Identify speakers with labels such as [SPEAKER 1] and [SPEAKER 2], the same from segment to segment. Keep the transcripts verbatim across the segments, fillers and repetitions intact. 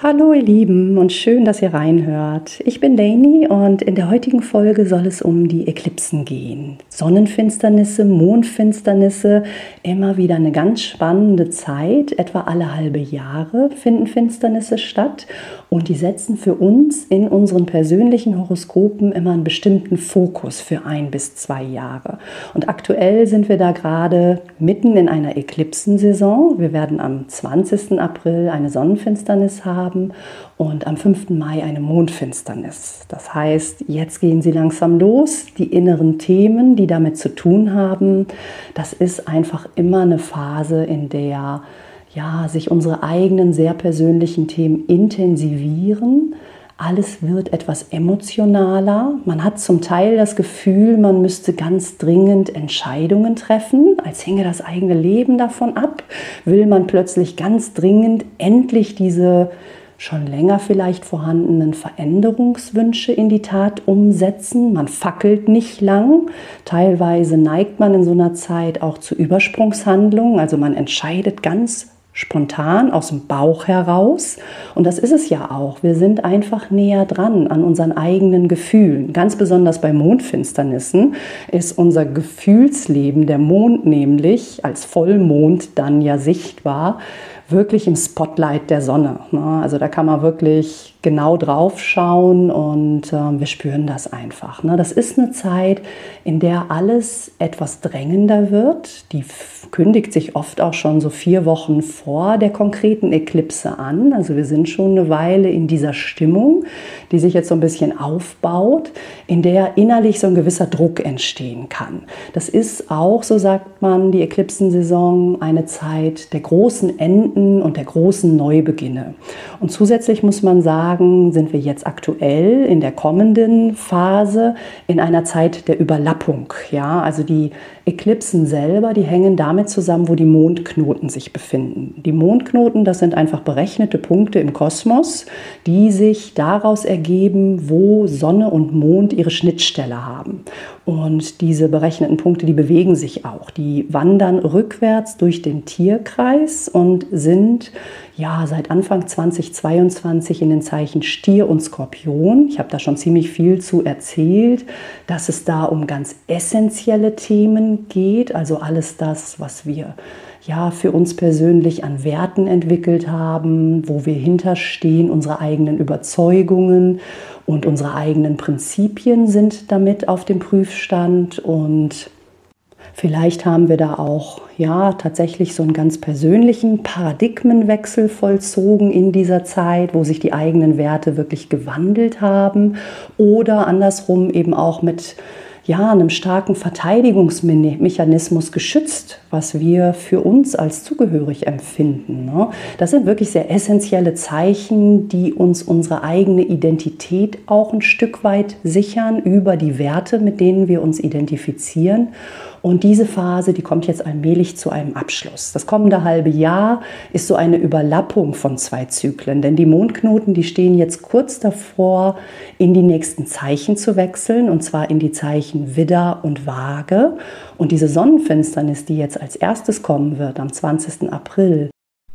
[SPEAKER 1] Hallo ihr Lieben und schön, dass ihr reinhört. Ich bin Lainey und in der heutigen Folge soll es um die Eklipsen gehen. Sonnenfinsternisse, Mondfinsternisse, immer wieder eine ganz spannende Zeit. Etwa alle halbe Jahre finden Finsternisse statt und die setzen für uns in unseren persönlichen Horoskopen immer einen bestimmten Fokus für ein bis zwei Jahre. Und aktuell sind wir da gerade mitten in einer Eklipsensaison. Wir werden am zwanzigsten April eine Sonnenfinsternis haben und am fünften Mai eine Mondfinsternis. Das heißt, jetzt gehen sie langsam los. Die inneren Themen, die damit zu tun haben, das ist einfach immer eine Phase, in der ja, sich unsere eigenen sehr persönlichen Themen intensivieren. Alles wird etwas emotionaler. Man hat zum Teil das Gefühl, man müsste ganz dringend Entscheidungen treffen, als hinge das eigene Leben davon ab. Will man plötzlich ganz dringend endlich diese schon länger vielleicht vorhandenen Veränderungswünsche in die Tat umsetzen. Man fackelt nicht lang. Teilweise neigt man in so einer Zeit auch zu Übersprungshandlungen. Also man entscheidet ganz spontan aus dem Bauch heraus. Und das ist es ja auch. Wir sind einfach näher dran an unseren eigenen Gefühlen. Ganz besonders bei Mondfinsternissen ist unser Gefühlsleben, der Mond nämlich als Vollmond dann ja sichtbar, wirklich im Spotlight der Sonne. Also da kann man wirklich genau drauf schauen und äh, wir spüren das einfach. Ne? Das ist eine Zeit, in der alles etwas drängender wird. Die kündigt sich oft auch schon so vier Wochen vor der konkreten Eklipse an. Also wir sind schon eine Weile in dieser Stimmung, die sich jetzt so ein bisschen aufbaut, in der innerlich so ein gewisser Druck entstehen kann. Das ist auch, so sagt man, die Eklipsensaison eine Zeit der großen Enden und der großen Neubeginne. Und zusätzlich muss man sagen, sind wir jetzt aktuell in der kommenden Phase in einer Zeit der Überlappung. Ja, also die Eklipsen selber, die hängen damit zusammen, wo die Mondknoten sich befinden. Die Mondknoten, das sind einfach berechnete Punkte im Kosmos, die sich daraus ergeben, wo Sonne und Mond ihre Schnittstelle haben. Und diese berechneten Punkte, die bewegen sich auch. Die wandern rückwärts durch den Tierkreis und sind ja seit Anfang zweitausendzweiundzwanzig in den Zeichen Stier und Skorpion. Ich habe da schon ziemlich viel zu erzählt, dass es da um ganz essentielle Themen geht, also alles das, was wir ja für uns persönlich an Werten entwickelt haben, wo wir hinterstehen, unsere eigenen Überzeugungen und unsere eigenen Prinzipien sind damit auf dem Prüfstand. Und vielleicht haben wir da auch ja tatsächlich so einen ganz persönlichen Paradigmenwechsel vollzogen in dieser Zeit, wo sich die eigenen Werte wirklich gewandelt haben oder andersrum eben auch mit ja, einem starken Verteidigungsmechanismus geschützt, was wir für uns als zugehörig empfinden. Ne? Das sind wirklich sehr essentielle Zeichen, die uns unsere eigene Identität auch ein Stück weit sichern über die Werte, mit denen wir uns identifizieren. Und diese Phase, die kommt jetzt allmählich zu einem Abschluss. Das kommende halbe Jahr ist so eine Überlappung von zwei Zyklen, denn die Mondknoten, die stehen jetzt kurz davor, in die nächsten Zeichen zu wechseln, und zwar in die Zeichen Widder und Waage. Und diese Sonnenfinsternis, die jetzt als erstes kommen wird, am zwanzigsten April,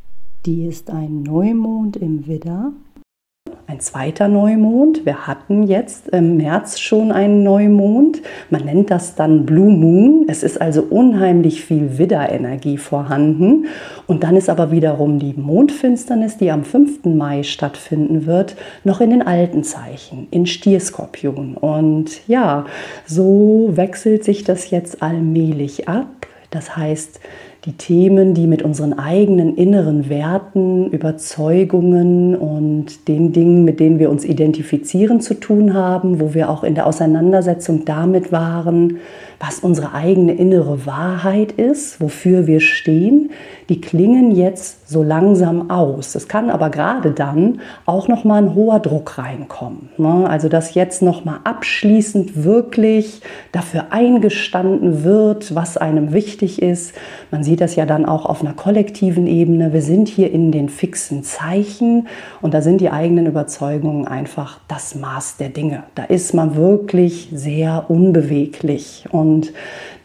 [SPEAKER 1] die ist ein Neumond im Widder. Ein zweiter Neumond. Wir hatten jetzt im März schon einen Neumond. Man nennt das dann Blue Moon. Es ist also unheimlich viel Widderenergie vorhanden. Und dann ist aber wiederum die Mondfinsternis, die am fünften Mai stattfinden wird, noch in den alten Zeichen, in Stier-Skorpion. Und ja, so wechselt sich das jetzt allmählich ab. Das heißt, die Themen, die mit unseren eigenen inneren Werten, Überzeugungen und den Dingen, mit denen wir uns identifizieren, zu tun haben, wo wir auch in der Auseinandersetzung damit waren, was unsere eigene innere Wahrheit ist, wofür wir stehen, die klingen jetzt so langsam aus. Es kann aber gerade dann auch noch mal ein hoher Druck reinkommen. Also dass jetzt noch mal abschließend wirklich dafür eingestanden wird, was einem wichtig ist. Man sieht das ja dann auch auf einer kollektiven Ebene. Wir sind hier in den fixen Zeichen und da sind die eigenen Überzeugungen einfach das Maß der Dinge. Da ist man wirklich sehr unbeweglich und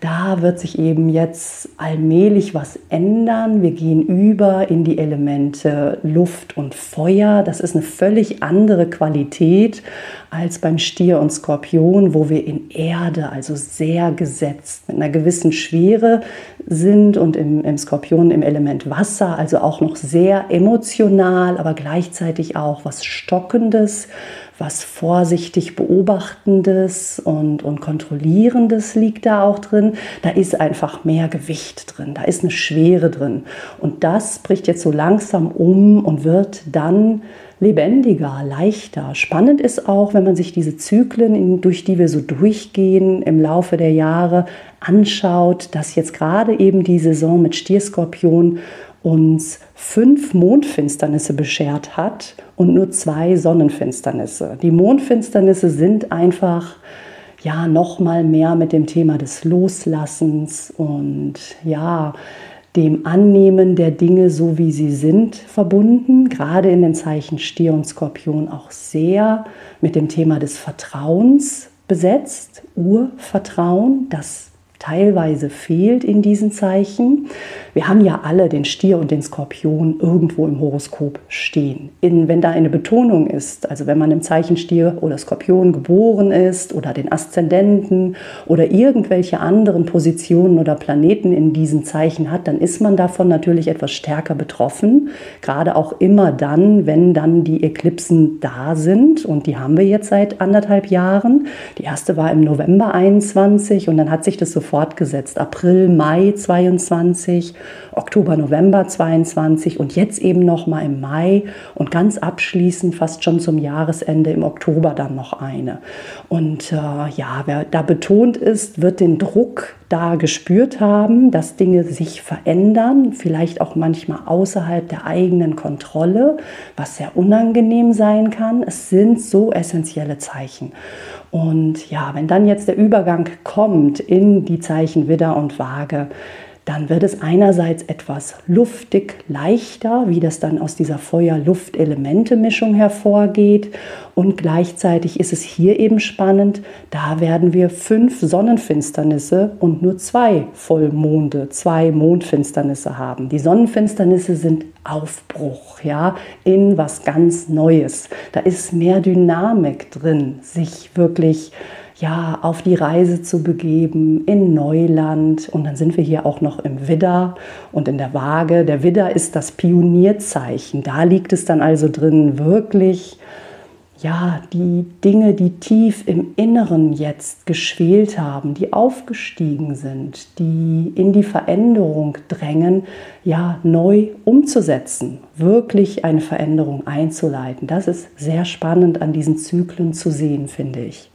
[SPEAKER 1] Da wird sich eben jetzt allmählich was ändern. Wir gehen über in die Elemente Luft und Feuer. Das ist eine völlig andere Qualität als beim Stier und Skorpion, wo wir in Erde, also sehr gesetzt, mit einer gewissen Schwere sind und im, im Skorpion im Element Wasser, also auch noch sehr emotional, aber gleichzeitig auch was Stockendes, was vorsichtig Beobachtendes und, und Kontrollierendes liegt da auch drin. Da ist einfach mehr Gewicht drin, da ist eine Schwere drin. Und das bricht jetzt so langsam um und wird dann lebendiger, leichter. Spannend ist auch, wenn man sich diese Zyklen, durch die wir so durchgehen im Laufe der Jahre, anschaut, dass jetzt gerade eben die Saison mit Stier-Skorpion uns fünf Mondfinsternisse beschert hat und nur zwei Sonnenfinsternisse. Die Mondfinsternisse sind einfach ja noch mal mehr mit dem Thema des Loslassens und ja dem Annehmen der Dinge so wie sie sind verbunden. Gerade in den Zeichen Stier und Skorpion auch sehr mit dem Thema des Vertrauens besetzt. Urvertrauen, das teilweise fehlt in diesen Zeichen. Wir haben ja alle den Stier und den Skorpion irgendwo im Horoskop stehen. In, wenn da eine Betonung ist, also wenn man im Zeichen Stier oder Skorpion geboren ist oder den Aszendenten oder irgendwelche anderen Positionen oder Planeten in diesen Zeichen hat, dann ist man davon natürlich etwas stärker betroffen. Gerade auch immer dann, wenn dann die Eklipsen da sind, und die haben wir jetzt seit anderthalb Jahren. Die erste war im November einundzwanzig und dann hat sich das so fortgesetzt. April, Mai zweiundzwanzig, Oktober, November zweiundzwanzig und jetzt eben noch mal im Mai und ganz abschließend fast schon zum Jahresende im Oktober dann noch eine. Und äh, ja, wer da betont ist, wird den Druck da gespürt haben, dass Dinge sich verändern, vielleicht auch manchmal außerhalb der eigenen Kontrolle, was sehr unangenehm sein kann. Es sind so essentielle Zeichen. Und ja, wenn dann jetzt der Übergang kommt in die Zeichen Widder und Waage, dann wird es einerseits etwas luftig, leichter, wie das dann aus dieser Feuer-Luft-Elemente-Mischung hervorgeht. Und gleichzeitig ist es hier eben spannend, da werden wir fünf Sonnenfinsternisse und nur zwei Vollmonde, zwei Mondfinsternisse haben. Die Sonnenfinsternisse sind Aufbruch, ja, in was ganz Neues. Da ist mehr Dynamik drin, sich wirklich ja, auf die Reise zu begeben in Neuland. Und dann sind wir hier auch noch im Widder und in der Waage. Der Widder ist das Pionierzeichen. Da liegt es dann also drin, wirklich ja, die Dinge, die tief im Inneren jetzt geschwelt haben, die aufgestiegen sind, die in die Veränderung drängen, ja, neu umzusetzen, wirklich eine Veränderung einzuleiten. Das ist sehr spannend an diesen Zyklen zu sehen, finde ich.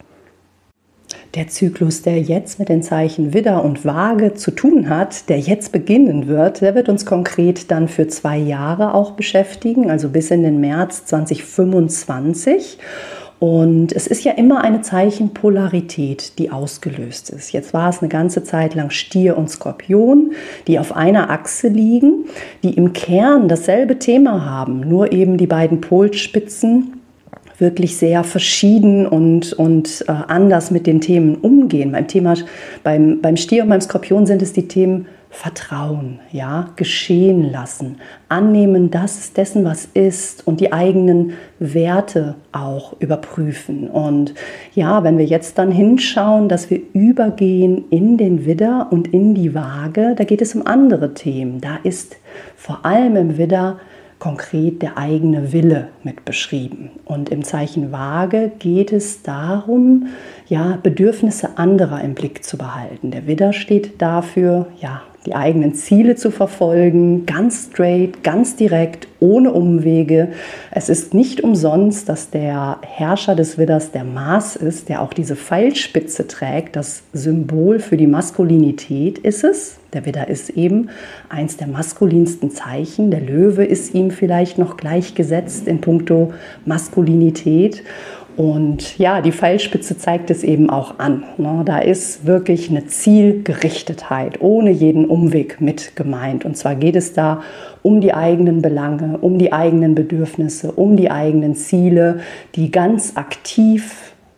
[SPEAKER 1] Der Zyklus, der jetzt mit den Zeichen Widder und Waage zu tun hat, der jetzt beginnen wird, der wird uns konkret dann für zwei Jahre auch beschäftigen, also bis in den März zweitausendfünfundzwanzig. Und es ist ja immer eine Zeichenpolarität, die ausgelöst ist. Jetzt war es eine ganze Zeit lang Stier und Skorpion, die auf einer Achse liegen, die im Kern dasselbe Thema haben, nur eben die beiden Polspitzen wirklich sehr verschieden und, und äh, anders mit den Themen umgehen. Beim Thema, beim, beim Stier und beim Skorpion sind es die Themen Vertrauen, ja, geschehen lassen, annehmen, das dessen, was ist, und die eigenen Werte auch überprüfen. Und ja, wenn wir jetzt dann hinschauen, dass wir übergehen in den Widder und in die Waage, da geht es um andere Themen. Da ist vor allem im Widder konkret der eigene Wille mit beschrieben. Und im Zeichen Waage geht es darum, ja, Bedürfnisse anderer im Blick zu behalten. Der Widder steht dafür, ja, die eigenen Ziele zu verfolgen, ganz straight, ganz direkt, ohne Umwege. Es ist nicht umsonst, dass der Herrscher des Widders der Mars ist, der auch diese Pfeilspitze trägt. Das Symbol für die Maskulinität ist es. Der Widder ist eben eins der maskulinsten Zeichen. Der Löwe ist ihm vielleicht noch gleichgesetzt in puncto Maskulinität. Und ja, die Pfeilspitze zeigt es eben auch an. Da ist wirklich eine Zielgerichtetheit, ohne jeden Umweg mit gemeint. Und zwar geht es da um die eigenen Belange, um die eigenen Bedürfnisse, um die eigenen Ziele, die ganz aktiv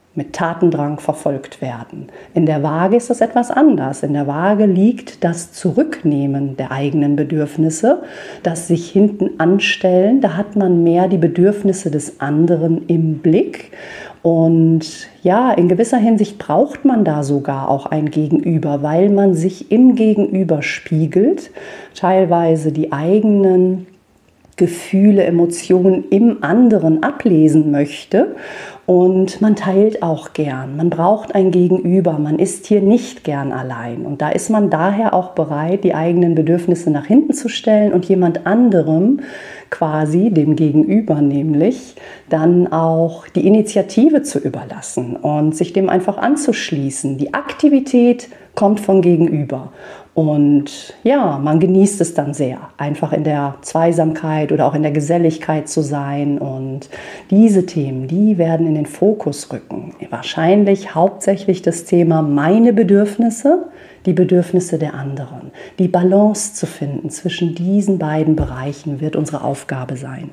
[SPEAKER 1] mit Tatendrang verfolgt werden. In der Waage ist das etwas anders. In der Waage liegt das Zurücknehmen der eigenen Bedürfnisse, das sich hinten anstellen. Da hat man mehr die Bedürfnisse des anderen im Blick. Und ja, in gewisser Hinsicht braucht man da sogar auch ein Gegenüber, weil man sich im Gegenüber spiegelt, teilweise die eigenen Gefühle, Emotionen im anderen ablesen möchte. Und man teilt auch gern, man braucht ein Gegenüber, man ist hier nicht gern allein. Und da ist man daher auch bereit, die eigenen Bedürfnisse nach hinten zu stellen und jemand anderem, quasi dem Gegenüber nämlich, dann auch die Initiative zu überlassen und sich dem einfach anzuschließen. Die Aktivität kommt vom Gegenüber. Und ja, man genießt es dann sehr, einfach in der Zweisamkeit oder auch in der Geselligkeit zu sein. Und diese Themen, die werden in den Fokus rücken. Wahrscheinlich hauptsächlich das Thema meine Bedürfnisse, die Bedürfnisse der anderen. Die Balance zu finden zwischen diesen beiden Bereichen wird unsere Aufgabe sein.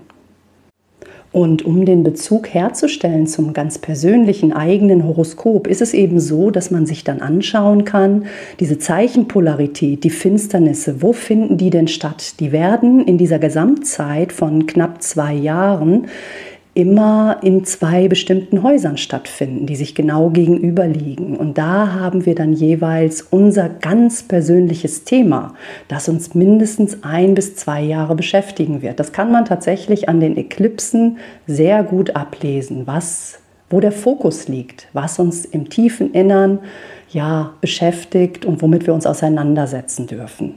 [SPEAKER 1] Und um den Bezug herzustellen zum ganz persönlichen eigenen Horoskop, ist es eben so, dass man sich dann anschauen kann, diese Zeichenpolarität, die Finsternisse, wo finden die denn statt? Die werden in dieser Gesamtzeit von knapp zwei Jahren immer in zwei bestimmten Häusern stattfinden, die sich genau gegenüber liegen. Und da haben wir dann jeweils unser ganz persönliches Thema, das uns mindestens ein bis zwei Jahre beschäftigen wird. Das kann man tatsächlich an den Eklipsen sehr gut ablesen, was, wo der Fokus liegt, was uns im tiefen Innern ja, beschäftigt und womit wir uns auseinandersetzen dürfen.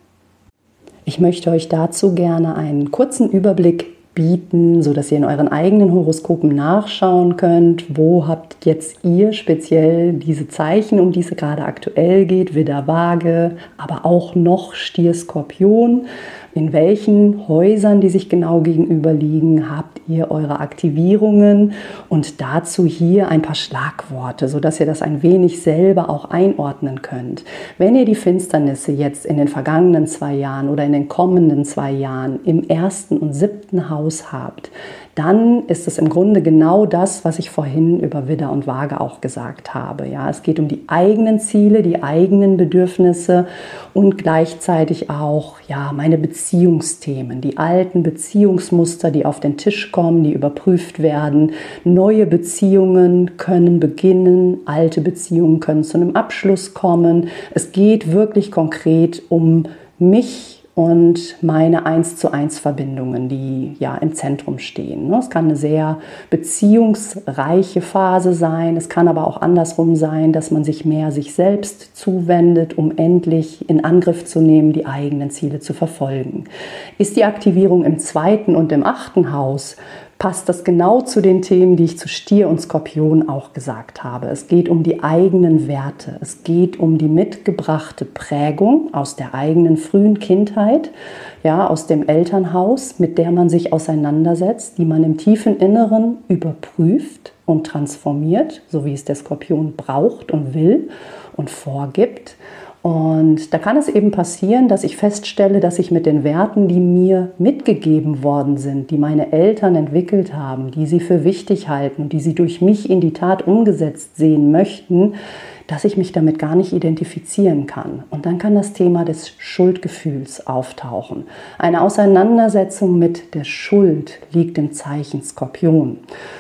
[SPEAKER 1] Ich möchte euch dazu gerne einen kurzen Überblick bieten, sodass ihr in euren eigenen Horoskopen nachschauen könnt, wo habt jetzt ihr speziell diese Zeichen, um die es gerade aktuell geht, Widder, Waage, aber auch noch Stier, Skorpion. In welchen Häusern, die sich genau gegenüber liegen, habt ihr eure Aktivierungen und dazu hier ein paar Schlagworte, sodass ihr das ein wenig selber auch einordnen könnt. Wenn ihr die Finsternisse jetzt in den vergangenen zwei Jahren oder in den kommenden zwei Jahren im ersten und siebten Haus habt, dann ist es im Grunde genau das, was ich vorhin über Widder und Waage auch gesagt habe. Ja, es geht um die eigenen Ziele, die eigenen Bedürfnisse und gleichzeitig auch ja, meine Beziehungsthemen, die alten Beziehungsmuster, die auf den Tisch kommen, die überprüft werden. Neue Beziehungen können beginnen, alte Beziehungen können zu einem Abschluss kommen. Es geht wirklich konkret um mich und meine eins zu eins Verbindungen, die ja im Zentrum stehen. Es kann eine sehr beziehungsreiche Phase sein, es kann aber auch andersrum sein, dass man sich mehr sich selbst zuwendet, um endlich in Angriff zu nehmen, die eigenen Ziele zu verfolgen. Ist die Aktivierung im zweiten und im achten Haus, passt das genau zu den Themen, die ich zu Stier und Skorpion auch gesagt habe. Es geht um die eigenen Werte, es geht um die mitgebrachte Prägung aus der eigenen frühen Kindheit, ja, aus dem Elternhaus, mit der man sich auseinandersetzt, die man im tiefen Inneren überprüft und transformiert, so wie es der Skorpion braucht und will und vorgibt. Und da kann es eben passieren, dass ich feststelle, dass ich mit den Werten, die mir mitgegeben worden sind, die meine Eltern entwickelt haben, die sie für wichtig halten und die sie durch mich in die Tat umgesetzt sehen möchten, dass ich mich damit gar nicht identifizieren kann. Und dann kann das Thema des Schuldgefühls auftauchen. Eine Auseinandersetzung mit der Schuld liegt im Zeichen Skorpion.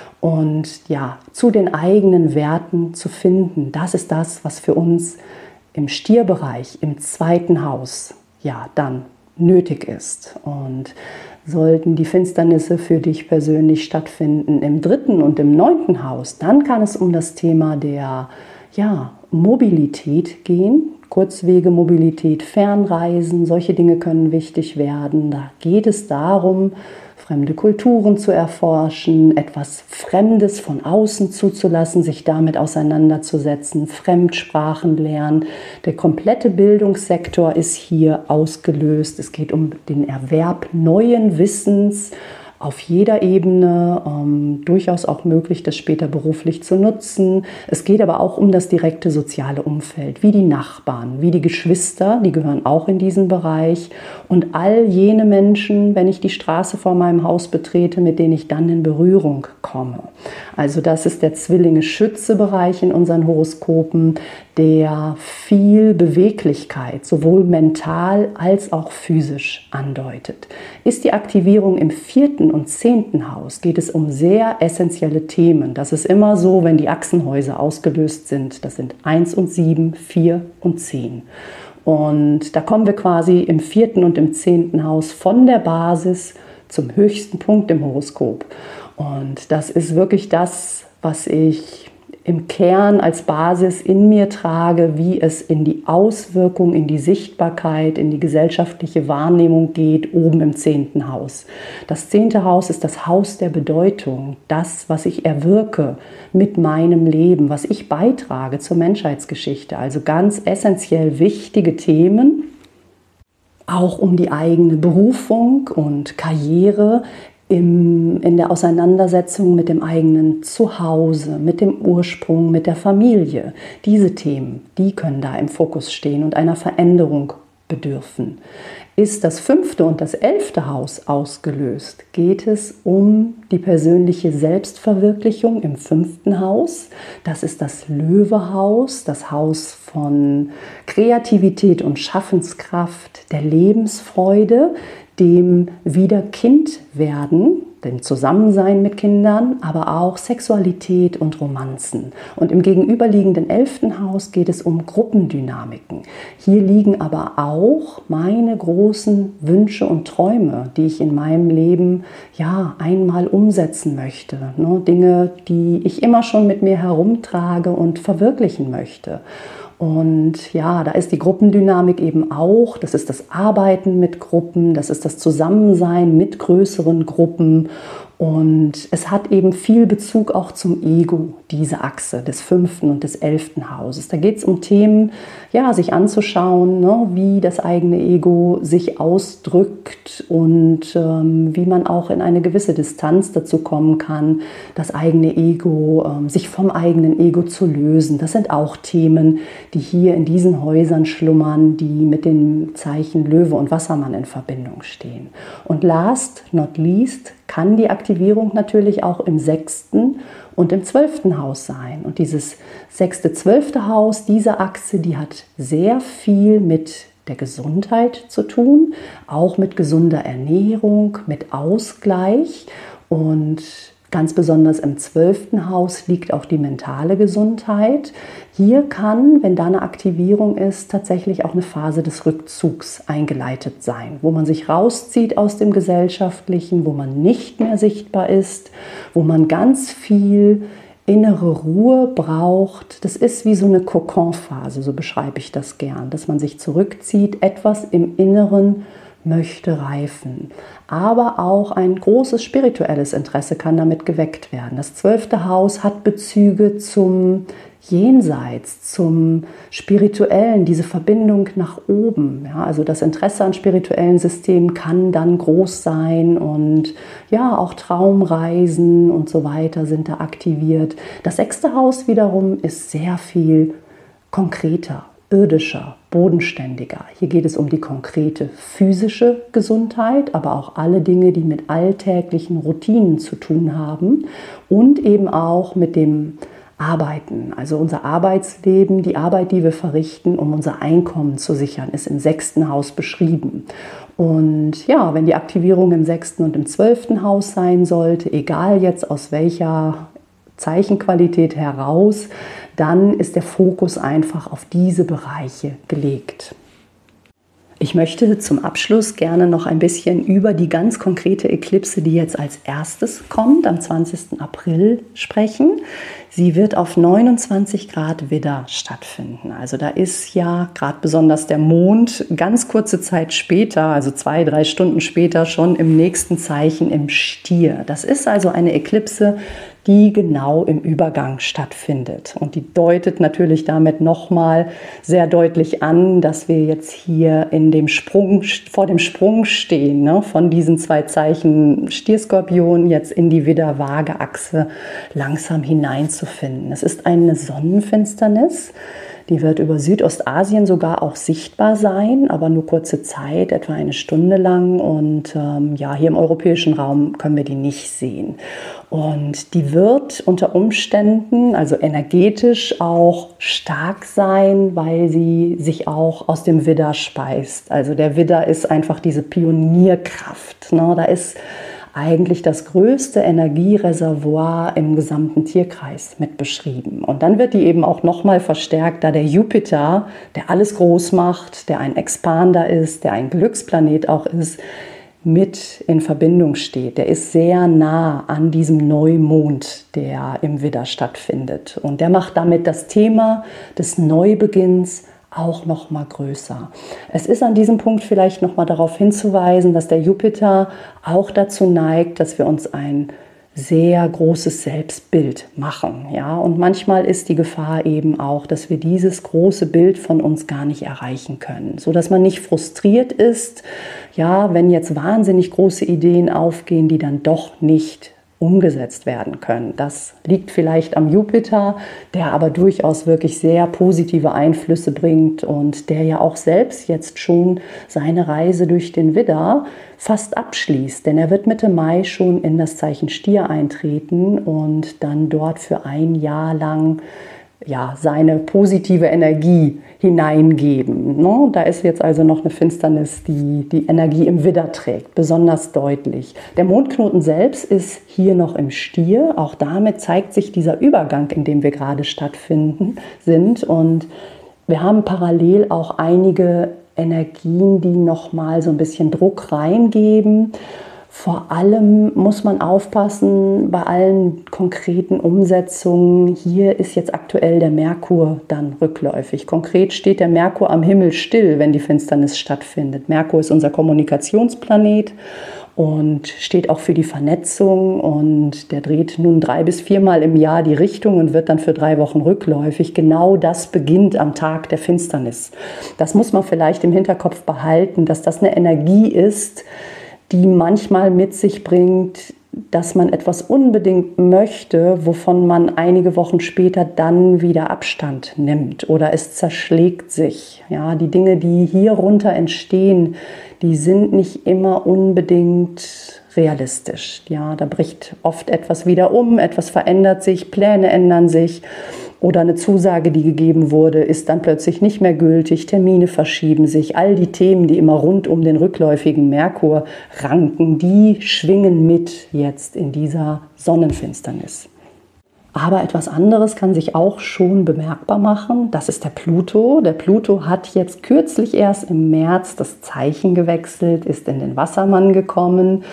[SPEAKER 1] Und ja, zu den eigenen Werten zu finden, das ist das, was für uns im Stierbereich, im zweiten Haus, ja, dann nötig ist. Und sollten die Finsternisse für dich persönlich stattfinden im dritten und im neunten Haus, dann kann es um das Thema der ja, Mobilität gehen. Kurzwegemobilität, Fernreisen, solche Dinge können wichtig werden. Da geht es darum, fremde Kulturen zu erforschen, etwas Fremdes von außen zuzulassen, sich damit auseinanderzusetzen, Fremdsprachen lernen. Der komplette Bildungssektor ist hier ausgelöst. Es geht um den Erwerb neuen Wissens auf jeder Ebene, ähm, durchaus auch möglich, das später beruflich zu nutzen. Es geht aber auch um das direkte soziale Umfeld, wie die Nachbarn, wie die Geschwister, die gehören auch in diesen Bereich und all jene Menschen, wenn ich die Straße vor meinem Haus betrete, mit denen ich dann in Berührung komme. Also das ist der Zwillinge-Schütze-Bereich in unseren Horoskopen, der viel Beweglichkeit, sowohl mental als auch physisch andeutet. Ist die Aktivierung im vierten und zehnten Haus, geht es um sehr essentielle Themen. Das ist immer so, wenn die Achsenhäuser ausgelöst sind. Das sind eins und sieben, vier und zehn. Und da kommen wir quasi im vierten und im zehnten Haus von der Basis zum höchsten Punkt im Horoskop. Und das ist wirklich das, was ich im Kern als Basis in mir trage, wie es in die Auswirkung, in die Sichtbarkeit, in die gesellschaftliche Wahrnehmung geht, oben im zehnten Haus. Das zehnte Haus ist das Haus der Bedeutung, das, was ich erwirke mit meinem Leben, was ich beitrage zur Menschheitsgeschichte. Also ganz essentiell wichtige Themen, auch um die eigene Berufung und Karriere, in der Auseinandersetzung mit dem eigenen Zuhause, mit dem Ursprung, mit der Familie. Diese Themen, die können da im Fokus stehen und einer Veränderung bedürfen. Ist das fünfte und das elfte Haus ausgelöst, geht es um die persönliche Selbstverwirklichung im fünften Haus. Das ist das Löwehaus, das Haus von Kreativität und Schaffenskraft, der Lebensfreude, dem Wiederkindwerden, dem Zusammensein mit Kindern, aber auch Sexualität und Romanzen. Und im gegenüberliegenden elften Haus geht es um Gruppendynamiken. Hier liegen aber auch meine großen Wünsche und Träume, die ich in meinem Leben ja einmal umsetzen möchte. Ne? Dinge, die ich immer schon mit mir herumtrage und verwirklichen möchte. Und ja, da ist die Gruppendynamik eben auch, das ist das Arbeiten mit Gruppen, das ist das Zusammensein mit größeren Gruppen und es hat eben viel Bezug auch zum Ego, diese Achse des fünften und des elften Hauses. Da geht es um Themen, ja, sich anzuschauen, ne, wie das eigene Ego sich ausdrückt und ähm, wie man auch in eine gewisse Distanz dazu kommen kann, das eigene Ego, ähm, sich vom eigenen Ego zu lösen. Das sind auch Themen, die hier in diesen Häusern schlummern, die mit den Zeichen Löwe und Wassermann in Verbindung stehen. Und last not least kann die Aktivierung natürlich auch im sechsten und im zwölften Haus sein. Und dieses sechste, zwölfte Haus, diese Achse, die hat sehr viel mit der Gesundheit zu tun, auch mit gesunder Ernährung, mit Ausgleich und ganz besonders im zwölften Haus liegt auch die mentale Gesundheit. Hier kann, wenn da eine Aktivierung ist, tatsächlich auch eine Phase des Rückzugs eingeleitet sein, wo man sich rauszieht aus dem Gesellschaftlichen, wo man nicht mehr sichtbar ist, wo man ganz viel innere Ruhe braucht. Das ist wie so eine Kokon-Phase, so beschreibe ich das gern, dass man sich zurückzieht, etwas im Inneren möchte reifen. Aber auch ein großes spirituelles Interesse kann damit geweckt werden. Das zwölfte Haus hat Bezüge zum Jenseits, zum Spirituellen, diese Verbindung nach oben. Ja, also das Interesse an spirituellen Systemen kann dann groß sein und ja, auch Traumreisen und so weiter sind da aktiviert. Das sechste Haus wiederum ist sehr viel konkreter, irdischer, bodenständiger. Hier geht es um die konkrete physische Gesundheit, aber auch alle Dinge, die mit alltäglichen Routinen zu tun haben und eben auch mit dem Arbeiten. Also unser Arbeitsleben, die Arbeit, die wir verrichten, um unser Einkommen zu sichern, ist im sechsten Haus beschrieben. Und ja, wenn die Aktivierung im sechsten und im zwölften Haus sein sollte, egal jetzt aus welcher Zeichenqualität heraus, dann ist der Fokus einfach auf diese Bereiche gelegt. Ich möchte zum Abschluss gerne noch ein bisschen über die ganz konkrete Eklipse, die jetzt als erstes kommt, am zwanzigsten April sprechen. Sie wird auf neunundzwanzig Grad Widder stattfinden. Also da ist ja gerade besonders der Mond ganz kurze Zeit später, also zwei, drei Stunden später schon im nächsten Zeichen im Stier. Das ist also eine Eklipse, die genau im Übergang stattfindet. Und die deutet natürlich damit nochmal sehr deutlich an, dass wir jetzt hier in dem Sprung, vor dem Sprung stehen, ne, von diesen zwei Zeichen Stier-Skorpion jetzt in die Widder-Waage-Achse langsam hineinzufinden. Es ist eine Sonnenfinsternis. Die wird über Südostasien sogar auch sichtbar sein, aber nur kurze Zeit, etwa eine Stunde lang. Und ähm, ja, hier im europäischen Raum können wir die nicht sehen. Und die wird unter Umständen, also energetisch, auch stark sein, weil sie sich auch aus dem Widder speist. Also der Widder ist einfach diese Pionierkraft, ne? Da ist eigentlich das größte Energiereservoir im gesamten Tierkreis mit beschrieben. Und dann wird die eben auch nochmal verstärkt, da der Jupiter, der alles groß macht, der ein Expander ist, der ein Glücksplanet auch ist, mit in Verbindung steht. Der ist sehr nah an diesem Neumond, der im Widder stattfindet. Und der macht damit das Thema des Neubeginns auch noch mal größer. Es ist an diesem Punkt vielleicht noch mal darauf hinzuweisen, dass der Jupiter auch dazu neigt, dass wir uns ein sehr großes Selbstbild machen. Ja? Und manchmal ist die Gefahr eben auch, dass wir dieses große Bild von uns gar nicht erreichen können, so dass man nicht frustriert ist, ja, wenn jetzt wahnsinnig große Ideen aufgehen, die dann doch nicht umgesetzt werden können. Das liegt vielleicht am Jupiter, der aber durchaus wirklich sehr positive Einflüsse bringt und der ja auch selbst jetzt schon seine Reise durch den Widder fast abschließt, denn er wird Mitte Mai schon in das Zeichen Stier eintreten und dann dort für ein Jahr lang ja, seine positive Energie hineingeben. Ne? Da ist jetzt also noch eine Finsternis, die die Energie im Widder trägt, besonders deutlich. Der Mondknoten selbst ist hier noch im Stier. Auch damit zeigt sich dieser Übergang, in dem wir gerade stattfinden sind. Und wir haben parallel auch einige Energien, die nochmal so ein bisschen Druck reingeben. Vor allem muss man aufpassen bei allen konkreten Umsetzungen. Hier ist jetzt aktuell der Merkur dann rückläufig. Konkret steht der Merkur am Himmel still, wenn die Finsternis stattfindet. Merkur ist unser Kommunikationsplanet und steht auch für die Vernetzung. Und der dreht nun drei bis viermal im Jahr die Richtung und wird dann für drei Wochen rückläufig. Genau das beginnt am Tag der Finsternis. Das muss man vielleicht im Hinterkopf behalten, dass das eine Energie ist, die manchmal mit sich bringt, dass man etwas unbedingt möchte, wovon man einige Wochen später dann wieder Abstand nimmt oder es zerschlägt sich. Ja, die Dinge, die hier runter entstehen, die sind nicht immer unbedingt realistisch. Ja, da bricht oft etwas wieder um, etwas verändert sich, Pläne ändern sich. Oder eine Zusage, die gegeben wurde, ist dann plötzlich nicht mehr gültig, Termine verschieben sich. All die Themen, die immer rund um den rückläufigen Merkur ranken, die schwingen mit jetzt in dieser Sonnenfinsternis. Aber etwas anderes kann sich auch schon bemerkbar machen. Das ist der Pluto. Der Pluto hat jetzt kürzlich erst im März das Zeichen gewechselt, ist in den Wassermann gekommen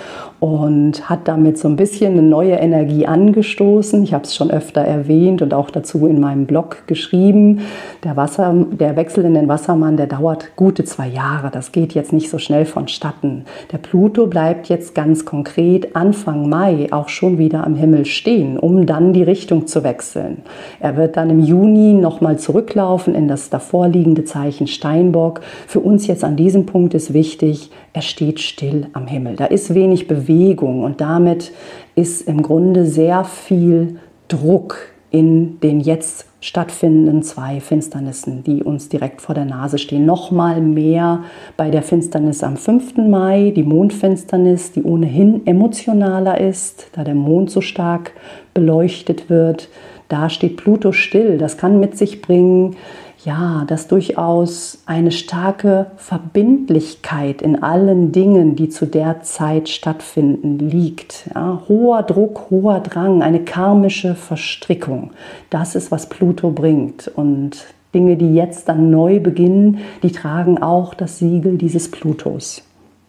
[SPEAKER 1] und hat damit so ein bisschen eine neue Energie angestoßen. Ich habe es schon öfter erwähnt und auch dazu in meinem Blog geschrieben. Der, Wasser, der Wechsel in den Wassermann, der dauert gute zwei Jahre. Das geht jetzt nicht so schnell vonstatten. Der Pluto bleibt jetzt ganz konkret Anfang Mai auch schon wieder am Himmel stehen, um dann die Richtung zu wechseln. Er wird dann im Juni nochmal zurücklaufen in das davorliegende Zeichen Steinbock. Für uns jetzt an diesem Punkt ist wichtig, er steht still am Himmel. Da ist wenig Bewegung und damit ist im Grunde sehr viel Druck in den jetzt stattfindenden zwei Finsternissen, die uns direkt vor der Nase stehen. Nochmal mehr bei der Finsternis am fünften Mai, die Mondfinsternis, die ohnehin emotionaler ist, da der Mond so stark beleuchtet wird. Da steht Pluto still. Das kann mit sich bringen, ja, dass durchaus eine starke Verbindlichkeit in allen Dingen, die zu der Zeit stattfinden, liegt. Ja, hoher Druck, hoher Drang, eine karmische Verstrickung. Das ist, was Pluto bringt. Und Dinge, die jetzt dann neu beginnen, die tragen auch das Siegel dieses Plutos.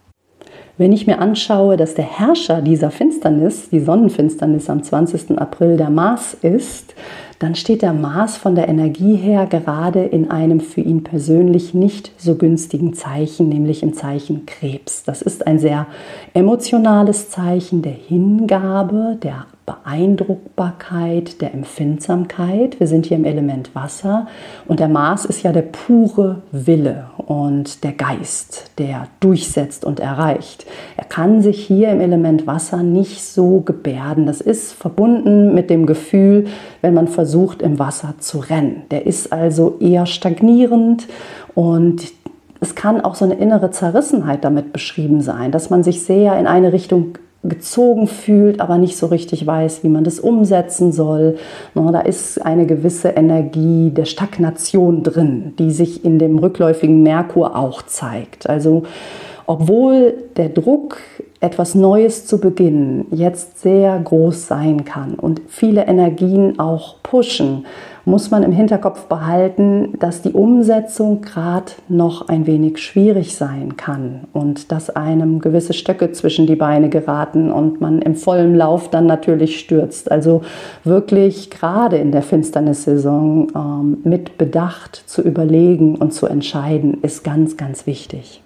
[SPEAKER 1] Wenn ich mir anschaue, dass der Herrscher dieser Finsternis, die Sonnenfinsternis am zwanzigsten April der Mars ist, dann steht der Mars von der Energie her gerade in einem für ihn persönlich nicht so günstigen Zeichen, nämlich im Zeichen Krebs. Das ist ein sehr emotionales Zeichen der Hingabe, der Beeindruckbarkeit, der Empfindsamkeit. Wir sind hier im Element Wasser und der Mars ist ja der pure Wille und der Geist, der durchsetzt und erreicht. Er kann sich hier im Element Wasser nicht so gebärden. Das ist verbunden mit dem Gefühl, wenn man versucht, im Wasser zu rennen. Der ist also eher stagnierend und es kann auch so eine innere Zerrissenheit damit beschrieben sein, dass man sich sehr in eine Richtung gezogen fühlt, aber nicht so richtig weiß, wie man das umsetzen soll. Da ist eine gewisse Energie der Stagnation drin, die sich in dem rückläufigen Merkur auch zeigt. Also obwohl der Druck, etwas Neues zu beginnen, jetzt sehr groß sein kann und viele Energien auch pushen, muss man im Hinterkopf behalten, dass die Umsetzung gerade noch ein wenig schwierig sein kann und dass einem gewisse Stöcke zwischen die Beine geraten und man im vollen Lauf dann natürlich stürzt. Also wirklich gerade in der Finsternissaison ähm, mit Bedacht zu überlegen und zu entscheiden, ist ganz, ganz wichtig.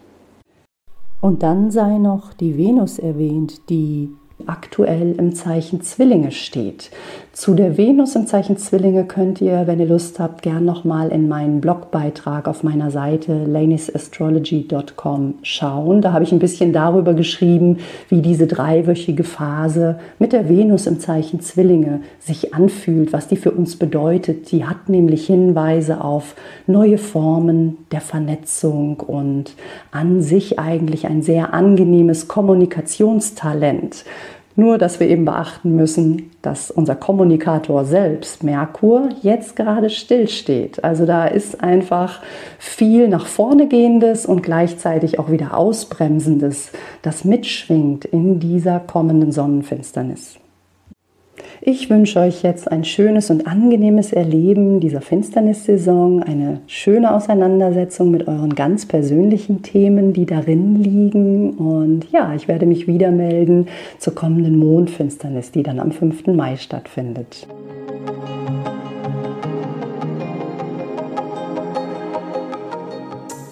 [SPEAKER 1] Und dann sei noch die Venus erwähnt, die aktuell im Zeichen Zwillinge steht. Zu der Venus im Zeichen Zwillinge könnt ihr, wenn ihr Lust habt, gern nochmal in meinen Blogbeitrag auf meiner Seite lainey's astrology dot com schauen. Da habe ich ein bisschen darüber geschrieben, wie diese dreiwöchige Phase mit der Venus im Zeichen Zwillinge sich anfühlt, was die für uns bedeutet. Die hat nämlich Hinweise auf neue Formen der Vernetzung und an sich eigentlich ein sehr angenehmes Kommunikationstalent. Nur, dass wir eben beachten müssen, dass unser Kommunikator selbst, Merkur, jetzt gerade stillsteht. Also da ist einfach viel nach vorne gehendes und gleichzeitig auch wieder ausbremsendes, das mitschwingt in dieser kommenden Sonnenfinsternis. Ich wünsche euch jetzt ein schönes und angenehmes Erleben dieser Finsternissaison, eine schöne Auseinandersetzung mit euren ganz persönlichen Themen, die darin liegen. Und ja, ich werde mich wieder melden zur kommenden Mondfinsternis, die dann am fünften Mai stattfindet.